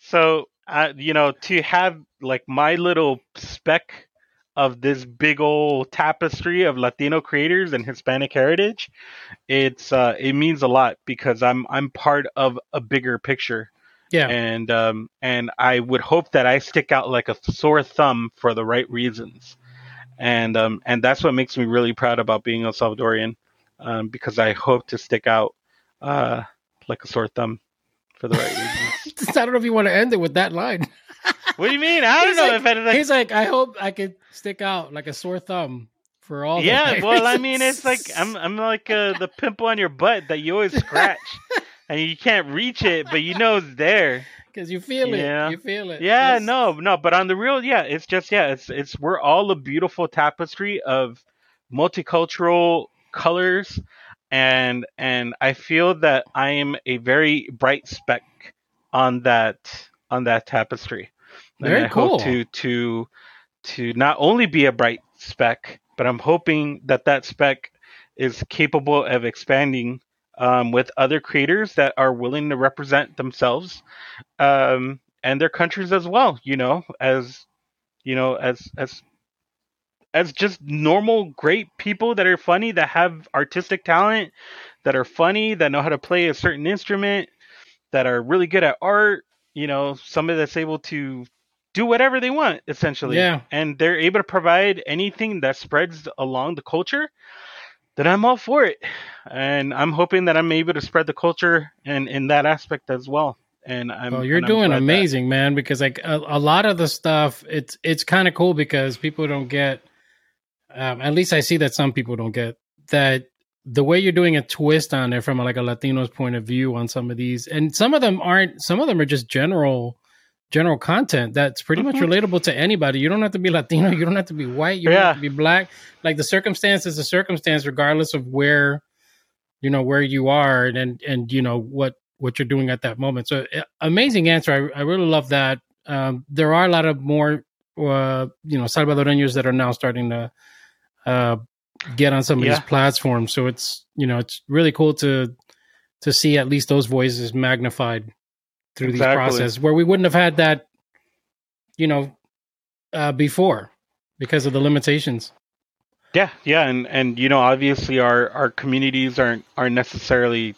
to have like my little speck of this big old tapestry of Latino creators and Hispanic heritage, it means a lot because I'm part of a bigger picture. Yeah. And I would hope that I stick out like a sore thumb for the right reasons. And that's what makes me really proud about being a Salvadorian, because I hope to stick out like a sore thumb for the right reasons. I don't know if you want to end it with that line. What do you mean? I don't know if anything. He's like, I hope I could stick out like a sore thumb for all. Yeah, well, I mean, it's like I'm like the pimple on your butt that you always scratch, and you can't reach it, but it's there because you feel it. Yeah. You feel it. Yeah, no, but on the real, it's just it's we're all a beautiful tapestry of multicultural colors. and I feel that I am a very bright speck on that tapestry, and Very I hope cool. to not only be a bright speck, but I'm hoping that that speck is capable of expanding with other creators that are willing to represent themselves and their countries as well. As just normal, great people that are funny, that have artistic talent, that are funny, that know how to play a certain instrument, that are really good at art. Somebody that's able to do whatever they want, essentially, Yeah. and they're able to provide anything that spreads along the culture. Then I'm all for it, and I'm hoping that I'm able to spread the culture and in that aspect as well. And Well, I'm you're and I'm doing glad that. amazing, man, because like a lot of the stuff, it's kind of cool because people don't get, at least I see that some people don't get that the way you're doing a twist on it from like a Latino's point of view on some of these, and some of them are just general content that's pretty much Mhm. relatable to anybody. You don't have to be Latino, you don't have to be white, you don't have Yeah, to be black. Like the circumstance is a circumstance regardless of where you are and what you're doing at that moment. So amazing answer. I really love that. There are a lot of more Salvadoreños that are now starting to get on some of these yeah, platforms. So it's really cool to see at least those voices magnified through these exactly. processes where we wouldn't have had that, before because of the limitations. Yeah, and obviously our communities aren't necessarily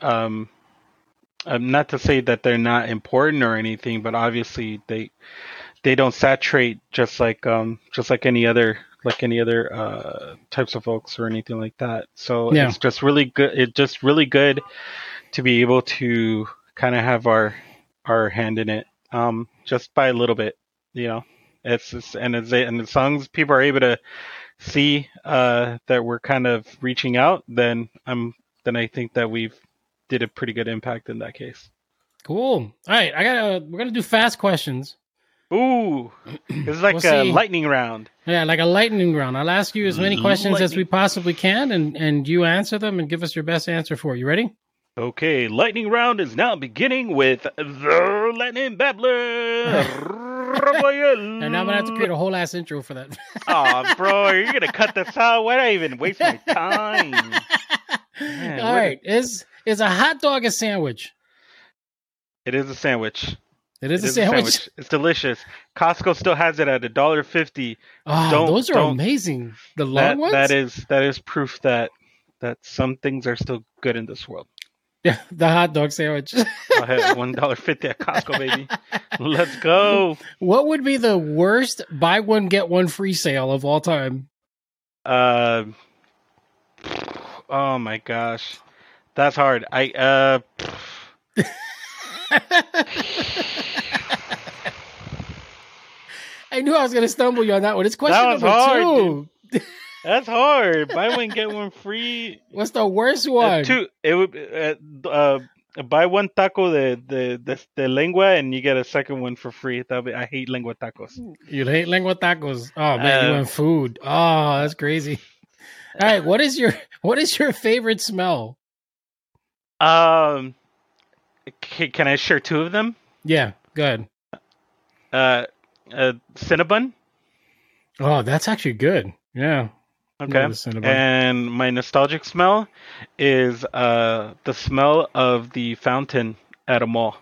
not to say that they're not important or anything, but obviously they don't saturate just like any other types of folks or anything like that. So Yeah. it's just really good. It's just really good to be able to kind of have our hand in it, just by a little bit. You know, it's just, and as long as people are able to see that we're kind of reaching out, then I think that we've did a pretty good impact in that case. Cool. All right, we're gonna do fast questions. Ooh, this is like We'll a see. lightning round. Yeah, like a lightning round. I'll ask you as many questions as we Lightning. possibly can, and you answer them and give us your best answer for it. You ready? Okay, lightning round is now beginning with the lightning babbler. And now I'm gonna have to create a whole ass intro for that. Aw, bro, are you gonna cut this out? Why did I even waste my time? Man, All right, is a hot dog a sandwich? It is a sandwich. It is a sandwich. It's delicious. Costco still has it at $1.50. Oh, those are amazing. The long ones. That is proof that some things are still good in this world. Yeah, the hot dog sandwich. I'll have $1.50 at Costco, baby. Let's go. What would be the worst buy one get one free sale of all time? Oh my gosh, that's hard. I knew I was going to stumble you on that one. It's question That was number hard, 2. That's hard. Buy one get one free. What's the worst one? Two. It would buy one taco de lengua and you get a second one for free. I hate lengua tacos. You hate lengua tacos. Oh man, you want food. Oh, that's crazy. All right, what is your favorite smell? Can I share two of them? Yeah, good. Cinnabon. Oh, that's actually good. Yeah. Okay. And my nostalgic smell is the smell of the fountain at a mall.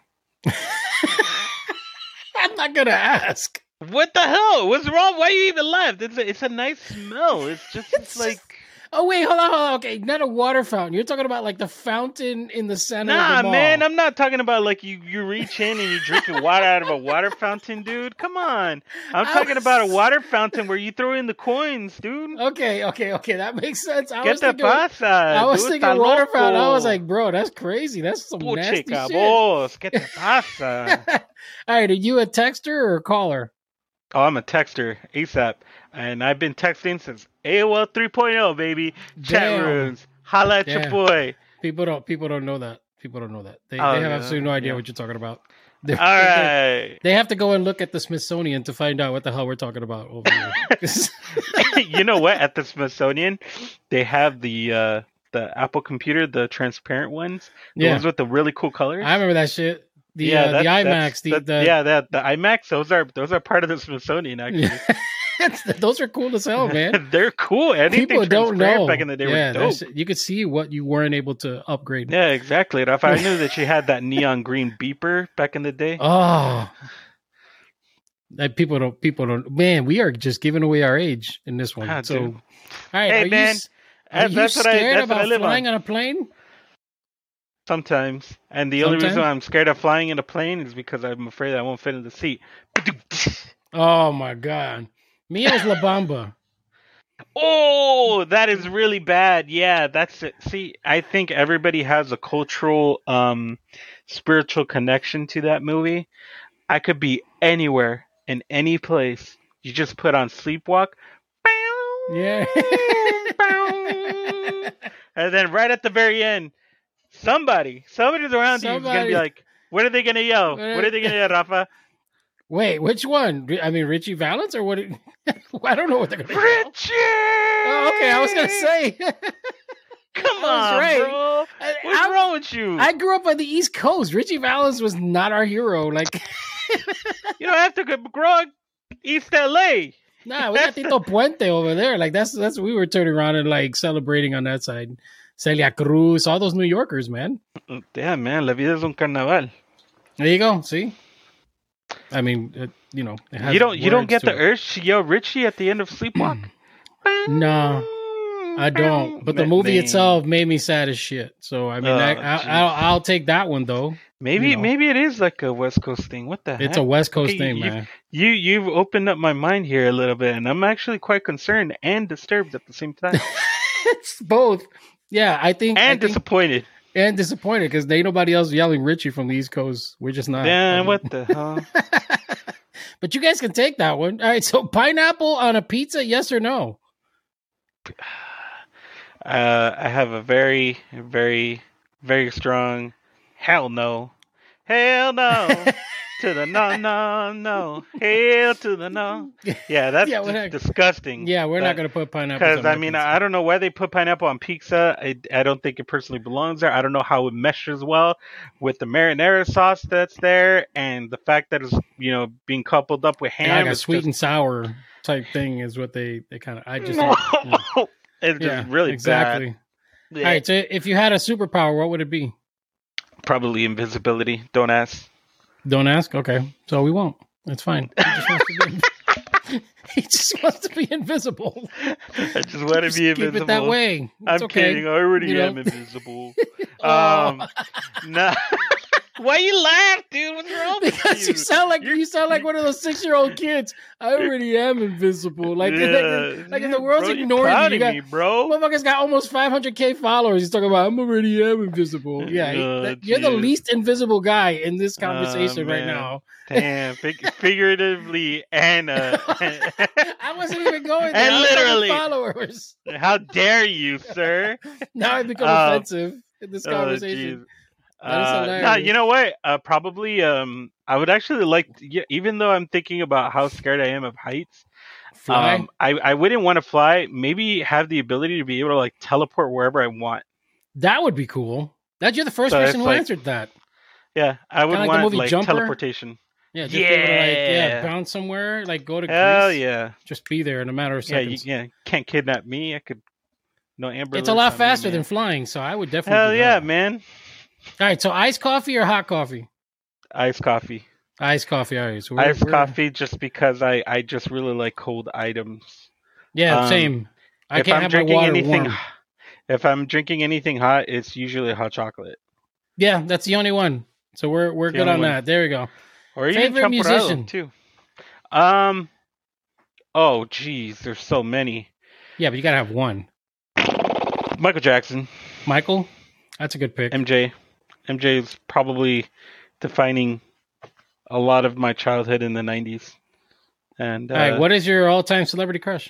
I'm not gonna ask. What the hell? What's wrong? Why you even left? It's a nice smell. It's like. Oh wait, hold on. Okay, not a water fountain. You're talking about like the fountain in the center of the mall. Man, I'm not talking about like you reach in and you drink water out of a water fountain, dude. Come on. I'm talking about a water fountain where you throw in the coins, dude. Okay, that makes sense. I was thinking water fountain. I was like, bro, that's crazy. That's some nasty shit. ¿Qué te pasa? All right, are you a texter or a caller? Oh, I'm a texter, ASAP. And I've been texting since AOL 3.0, baby. Damn. Chat rooms. Holla at your boy. People don't know that. They have absolutely no idea what you're talking about. All right. They have to go and look at the Smithsonian to find out what the hell we're talking about over here. You know what? At the Smithsonian, they have the the Apple computer, the transparent ones, the ones with the really cool colors. I remember that shit. The iMacs, the iMacs. Those are part of the Smithsonian actually. Those are cool as hell, man. They're cool. Anything People don't know. Back in the day were dope. You could see what you weren't able to upgrade. Yeah, exactly. If I knew that she had that neon green beeper back in the day. Oh, that people don't. Man, we are just giving away our age in this one. So, dude. All right, hey, man, are you scared about flying on a plane? Sometimes. And the only reason I'm scared of flying in a plane is because I'm afraid I won't fit in the seat. Oh my God. Mio's La Bamba. Oh, that is really bad. Yeah, that's it. See, I think everybody has a cultural, spiritual connection to that movie. I could be anywhere, in any place. You just put on Sleepwalk. Yeah. And then right at the very end, somebody's around you is going to be like, what are they going to yell? What are they going to yell, Rafa? Wait, which one? I mean, Richie Valens or what? I don't know what they're going to yell. Richie! Oh, okay, I was going to say. Come on, bro. What's wrong with you? I grew up on the East Coast. Richie Valens was not our hero. Like, you don't have to grow up East LA. Nah, we got Tito Puente over there. Like, that's we were turning around and like celebrating on that side. Celia Cruz, all those New Yorkers, man. Damn, man, la vida es un carnaval. There you go. See, I mean, you know, you don't get the urge to yell Richie at the end of Sleepwalk. No, I don't. But the movie itself made me sad as shit. So I mean, I'll take that one though. Maybe it is like a West Coast thing. What the heck? It's a West Coast thing, man. You've opened up my mind here a little bit, and I'm actually quite concerned and disturbed at the same time. It's both. Yeah, I think. Disappointed. And disappointed because ain't nobody else yelling Richie from the East Coast. We're just not. Yeah, what the hell? But you guys can take that one. All right, so pineapple on a pizza, yes or no? I have a very, very, very strong hell no. Hell no. To the no, no, no. Hell to the no. Yeah, that's disgusting. Yeah, we're not going to put pineapple on because, I mean, pizza. I don't know why they put pineapple on pizza. I don't think it personally belongs there. I don't know how it meshes well with the marinara sauce that's there and the fact that it's, you know, being coupled up with ham. Yeah, like a sweet and sour type thing is what they kind of... I just... It's just really exactly. Bad. Yeah. All right, so if you had a superpower, what would it be? Probably invisibility. Don't ask. Don't ask? Okay. So we won't. It's fine. He just wants to be invisible. I just want to be invisible. Keep it that way. It's I'm kidding. I already am invisible. Nah. Why you laugh, dude? What's wrong with you? Because you sound like one of those 6-year-old kids. I already am invisible. Like, like if the world's ignoring you, me, bro. Motherfucker's got almost 500K followers. He's talking about I'm already am invisible. Yeah, you're the least invisible guy in this conversation right now. Damn, figuratively and I wasn't even going there. And literally followers. How dare you, sir? Now I become offensive in this conversation. You know what? Probably. I would actually like, even though I'm thinking about how scared I am of heights. Fly? I wouldn't want to fly. Maybe have the ability to be able to like teleport wherever I want. That would be cool. You're the first person who answered that. Yeah, I would want like Jumper. teleportation. Yeah, just be able to bounce somewhere, like go to Greece. Hell yeah. Just be there in a matter of seconds. Yeah, can't kidnap me. I could. No Amber. It's a lot faster than flying, so I would definitely. Hell yeah, man. All right, so iced coffee or hot coffee? Iced coffee. Iced coffee, all right. So iced coffee just because I just really like cold items. Yeah, same. I can't have my water warm. If I'm drinking anything hot, it's usually hot chocolate. Yeah, that's the only one. So we're good on that. There we go. Or even favorite musician too. Oh, geez, there's so many. Yeah, but you gotta have one. Michael Jackson. Michael? That's a good pick. MJ is probably defining a lot of my childhood in the 90s. And all right, what is your all-time celebrity crush?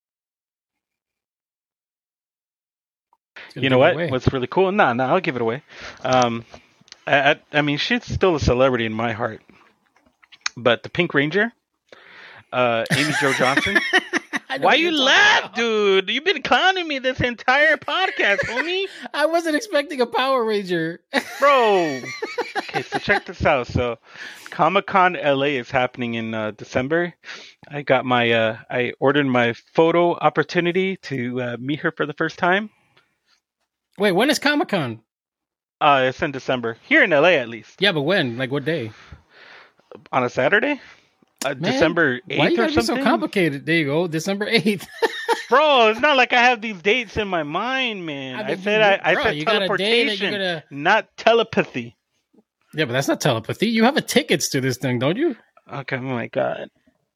You know what? What's really cool? No, I'll give it away. I mean, she's still a celebrity in my heart. But the Pink Ranger, Amy Jo Johnson. Why you laugh, dude? You've been clowning me this entire podcast, homie. I wasn't expecting a Power Ranger. Bro. Okay, so check this out. So Comic-Con LA is happening in December. I got I ordered my photo opportunity to meet her for the first time. Wait, when is Comic-Con? It's in December. Here in LA, at least. Yeah, but when? Like, what day? On a Saturday? December 8th why you gotta or something? be so complicated? There you go, December 8th. Bro, it's not like I have these dates in my mind, man. I said teleportation, not telepathy. Yeah, but that's not telepathy. You have tickets to this thing, don't you? Okay, oh my God.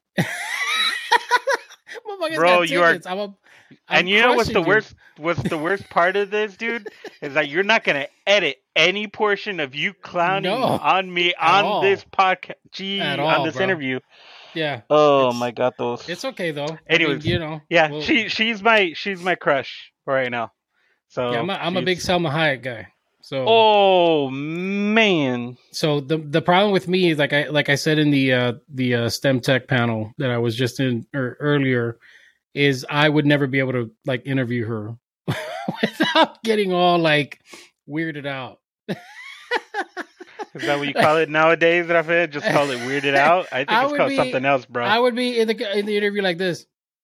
Bro, you are... And you know what's the worst? What's the worst part of this, dude? Is that you're not gonna edit any portion of you clowning on me on this podcast, on this interview. Yeah. Oh my God, those. It's okay though. Anyways, I mean, yeah, she's my crush right now. So yeah, I'm a big Salma Hayek guy. So. Oh man. So the problem with me is like I said in the STEM Tech panel that I was just in earlier. Is I would never be able to like interview her without getting all like weirded out. Is that what you call it nowadays, Rafael? Just call it weirded out? I think it's called something else, bro. I would be in the interview like this.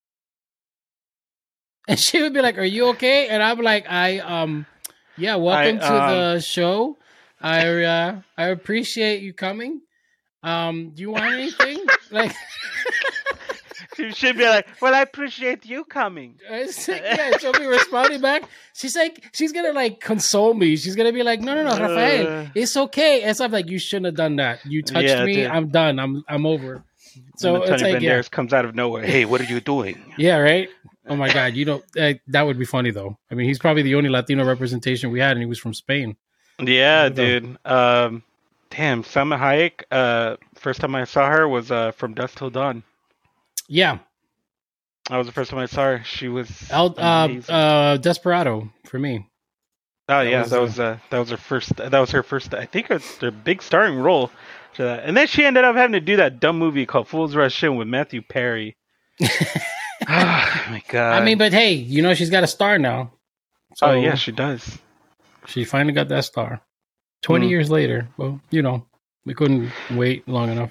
And she would be like, "Are you okay?" And I'm like, yeah, welcome to the show. I appreciate you coming. Do you want anything?" Like she should be like, "Well, I appreciate you coming." Yeah, she'll be responding back. She's like, she's gonna like console me. She's gonna be like, "No, Rafael, it's okay." And so I'm like, "You shouldn't have done that. You touched me. Dude. I'm done. I'm over." So it's like, Banderas comes out of nowhere. Hey, what are you doing? Yeah, right. Oh my God, you don't. That would be funny though. I mean, he's probably the only Latino representation we had, and he was from Spain. Yeah, dude. Damn, Salma Hayek. First time I saw her was from Dusk Till Dawn. Yeah, that was the first time I saw her. She was Desperado for me. Oh yeah, that was her first. That was her first. I think it's a big starring role to that. And then she ended up having to do that dumb movie called Fools Rush In with Matthew Perry. Oh my God. I mean, but hey, she's got a star now. So yeah, she does. She finally got that star. 20 years later. Well, we couldn't wait long enough.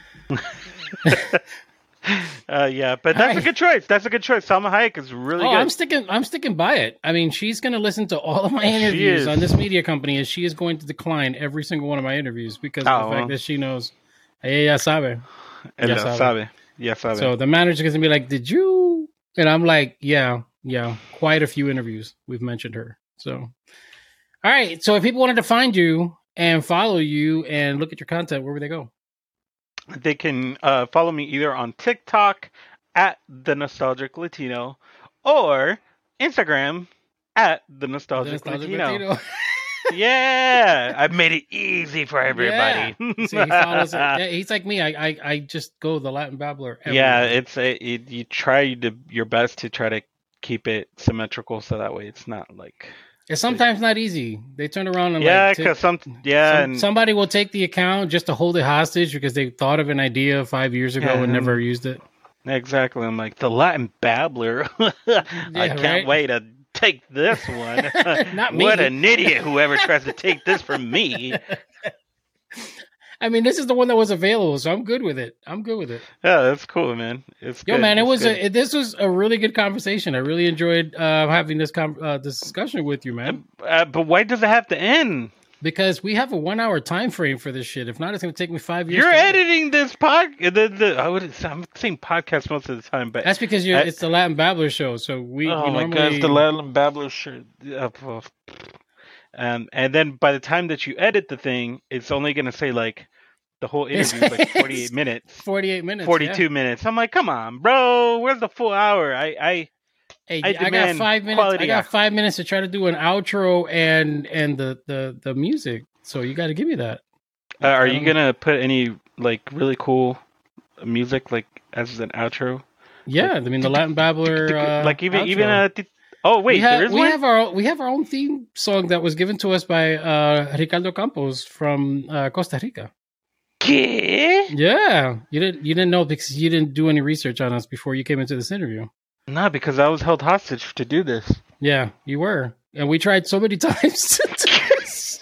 Yeah, but that's a good choice. That's a good choice. Salma Hayek is really good. I'm sticking by it. I mean, she's going to listen to all of my interviews on this media company, and she is going to decline every single one of my interviews because of the fact that she knows. Ella sabe. Ella sabe. Ya sabe. So the manager's going to be like, "Did you?" And I'm like, yeah, quite a few interviews we've mentioned her. So, all right. So if people wanted to find you and follow you and look at your content, where would they go? They can follow me either on TikTok at The Nostalgic Latino or Instagram at The Nostalgic Latino. Yeah, I've made it easy for everybody. Yeah. So he follows it. Yeah, he's like me. I just go the Latin Babbler. Yeah, you try your best to try to keep it symmetrical so that way it's not like. It's sometimes not easy. They turn around and because somebody will take the account just to hold it hostage because they thought of an idea 5 years ago and never used it. Exactly. I'm like the Latin Babbler. I can't wait to take this one. Not me. What an idiot! Whoever tries to take this from me. I mean, this is the one that was available, so I'm good with it. Yeah, that's cool, man. It's good. Man. This was a really good conversation. I really enjoyed having this discussion with you, man. But why does it have to end? Because we have a 1 hour time frame for this shit. If not, it's going to take me 5 years. You're editing this podcast. I'm saying podcast most of the time, but that's because it's the Latin Babbler show. So we. Oh my God, it's the Latin Babbler show. And then by the time that you edit the thing, it's only going to say like the whole interview is like 48 minutes. 48 minutes. 42 minutes. I'm like, come on, bro. Where's the full hour? I got 5 minutes. I got 5 minutes to try to do an outro and the music. So you got to give me that. Are you going to put any like really cool music like as an outro? Yeah. Like, I mean, the Latin Babbler. Like even oh wait, we have our own theme song that was given to us by Ricardo Campos from Costa Rica. ¿Qué? Yeah, you didn't know because you didn't do any research on us before you came into this interview. No, because I was held hostage to do this. Yeah, you were. And we tried so many times to do this.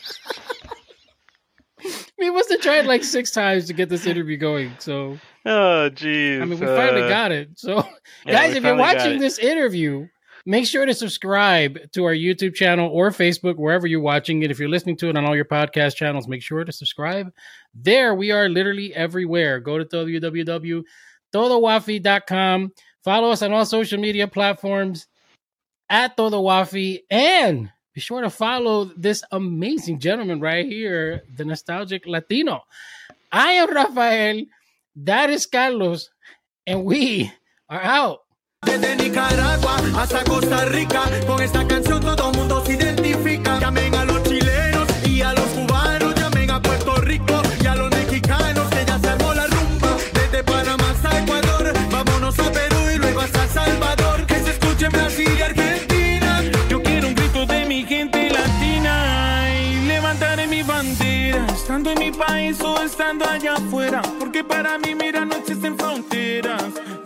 We must have tried like 6 times to get this interview going. So, oh, geez. I mean, we finally got it. So, guys, if you're watching this interview, make sure to subscribe to our YouTube channel or Facebook, wherever you're watching it. If you're listening to it on all your podcast channels, make sure to subscribe. There, we are literally everywhere. Go to www.todowafi.com. Follow us on all social media platforms at Todo Wafi. And be sure to follow this amazing gentleman right here, the Nostalgic Latino. I am Rafael. That is Carlos. And we are out. Desde Nicaragua hasta Costa Rica, con esta canción todo mundo se identifica. Llamen a los chilenos y a los cubanos, llamen a Puerto Rico y a los mexicanos, que ya se armó la rumba. Desde Panamá hasta Ecuador, vámonos a Perú y luego hasta Salvador. Que se escuche en Brasil y Argentina. Yo quiero un grito de mi gente latina y levantaré mi bandera, estando en mi país o estando allá afuera, porque para mí, mira, no existen fronteras.